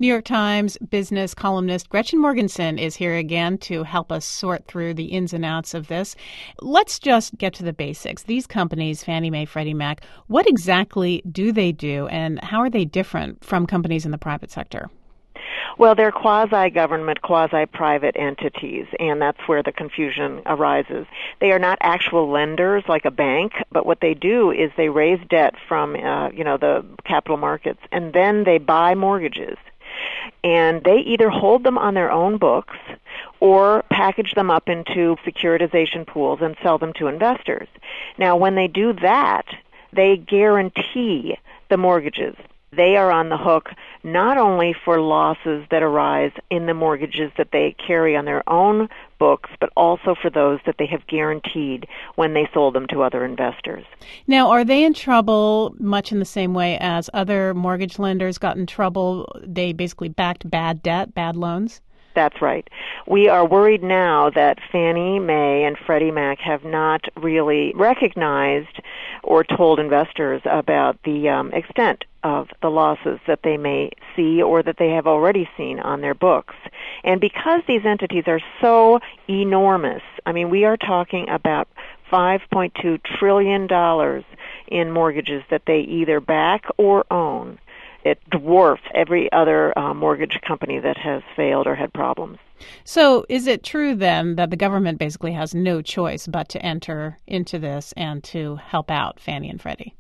New York Times business columnist Gretchen Morgenson is here again to help us sort through the ins and outs of this. Let's just get to the basics. These companies, Fannie Mae, Freddie Mac, what exactly do they do, and how are they different from companies in the private sector? Well, they're quasi-government, quasi-private entities, and that's where the confusion arises. They are not actual lenders like a bank, but what they do is they raise debt from, the capital markets, and then they buy mortgages. And they either hold them on their own books or package them up into securitization pools and sell them to investors. Now, when they do that, they guarantee the mortgages. They are on the hook not only for losses that arise in the mortgages that they carry on their own books, but also for those that they have guaranteed when they sold them to other investors. Now, are they in trouble much in the same way as other mortgage lenders got in trouble? They basically backed bad debt, bad loans? That's right. We are worried now that Fannie Mae and Freddie Mac have not really recognized or told investors about the extent of the losses that they may see or that they have already seen on their books. And because these entities are so enormous, I mean, we are talking about $5.2 trillion in mortgages that they either back or own. It dwarfs every other mortgage company that has failed or had problems. So is it true then that the government basically has no choice but to enter into this and to help out Fannie and Freddie?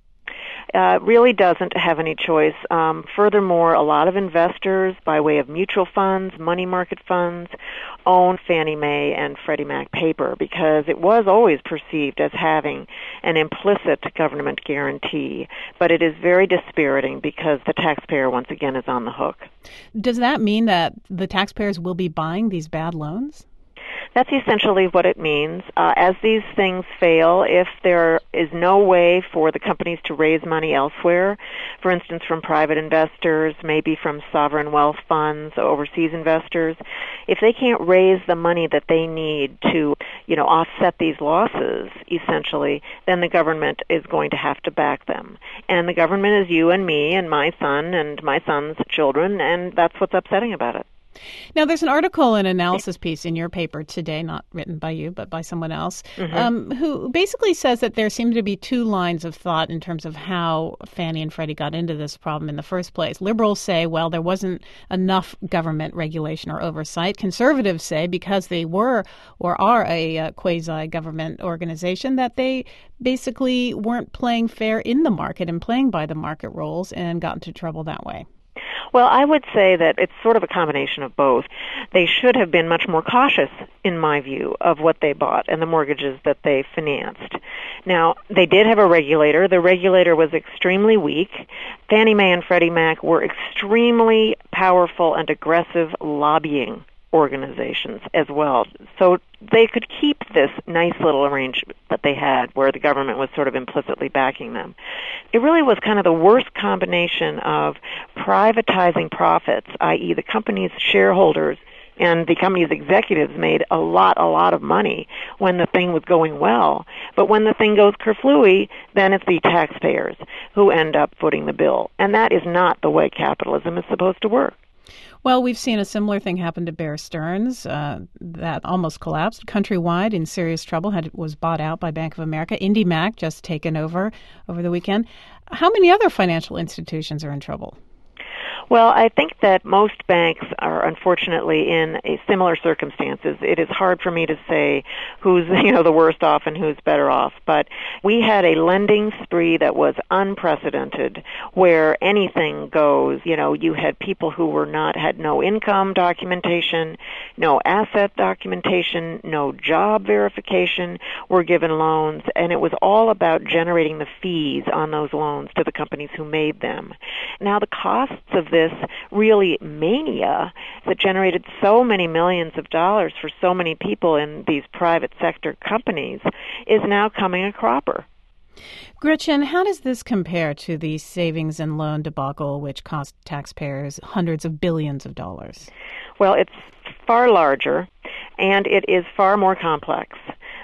Really doesn't have any choice. Furthermore, a lot of investors, by way of mutual funds, money market funds, own Fannie Mae and Freddie Mac paper because it was always perceived as having an implicit government guarantee. But it is very dispiriting because the taxpayer, once again, is on the hook. Does that mean that the taxpayers will be buying these bad loans? That's essentially what it means. As these things fail, if there is no way for the companies to raise money elsewhere, for instance, from private investors, maybe from sovereign wealth funds, overseas investors, if they can't raise the money that they need to, offset these losses, essentially, then the government is going to have to back them. And the government is you and me and my son and my son's children, and that's what's upsetting about it. Now, there's an article, an analysis piece in your paper today, not written by you, but by someone else, who basically says that there seem to be two lines of thought in terms of how Fannie and Freddie got into this problem in the first place. Liberals say, well, there wasn't enough government regulation or oversight. Conservatives say, because they were or are a quasi-government organization, that they basically weren't playing fair in the market and playing by the market rules and got into trouble that way. Well, I would say that it's sort of a combination of both. They should have been much more cautious, in my view, of what they bought and the mortgages that they financed. Now, they did have a regulator. The regulator was extremely weak. Fannie Mae and Freddie Mac were extremely powerful and aggressive lobbying organizations as well. So they could keep this nice little arrangement that they had where the government was sort of implicitly backing them. It really was kind of the worst combination of privatizing profits, i.e. the company's shareholders and the company's executives made a lot of money when the thing was going well. But when the thing goes kerflooey, then it's the taxpayers who end up footing the bill. And that is not the way capitalism is supposed to work. Well, we've seen a similar thing happen to Bear Stearns that almost collapsed. Countrywide in serious trouble, was bought out by Bank of America. IndyMac just taken over the weekend. How many other financial institutions are in trouble? Well, I think that most banks are unfortunately in a similar circumstances. It is hard for me to say who's, the worst off and who's better off. But we had a lending spree that was unprecedented where anything goes. You had people who had no income documentation, no asset documentation, no job verification, were given loans, and it was all about generating the fees on those loans to the companies who made them. Now, the costs of this really mania that generated so many millions of dollars for so many people in these private sector companies is now coming a cropper. Gretchen, how does this compare to the savings and loan debacle, which cost taxpayers hundreds of billions of dollars? Well, it's far larger, and it is far more complex.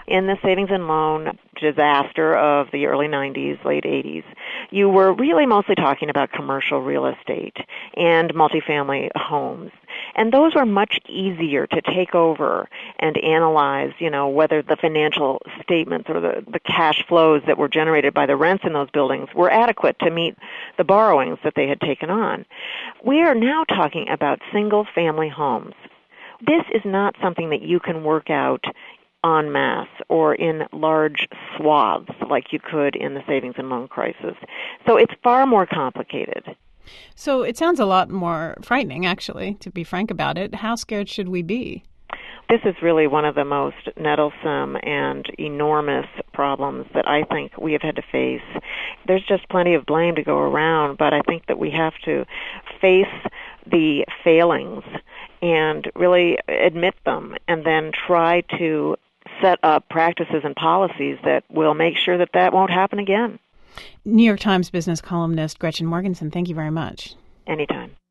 in the savings and loan disaster of the early 90s, late 80s, you were really mostly talking about commercial real estate and multifamily homes. And those were much easier to take over and analyze, whether the financial statements or the cash flows that were generated by the rents in those buildings were adequate to meet the borrowings that they had taken on. We are now talking about single-family homes. This is not something that you can work out en masse or in large swaths like you could in the savings and loan crisis. So it's far more complicated. So it sounds a lot more frightening, actually, to be frank about it. How scared should we be? This is really one of the most nettlesome and enormous problems that I think we have had to face. There's just plenty of blame to go around, but I think that we have to face the failings and really admit them and then try to set up practices and policies that will make sure that that won't happen again. New York Times business columnist Gretchen Morgenson, thank you very much. Anytime.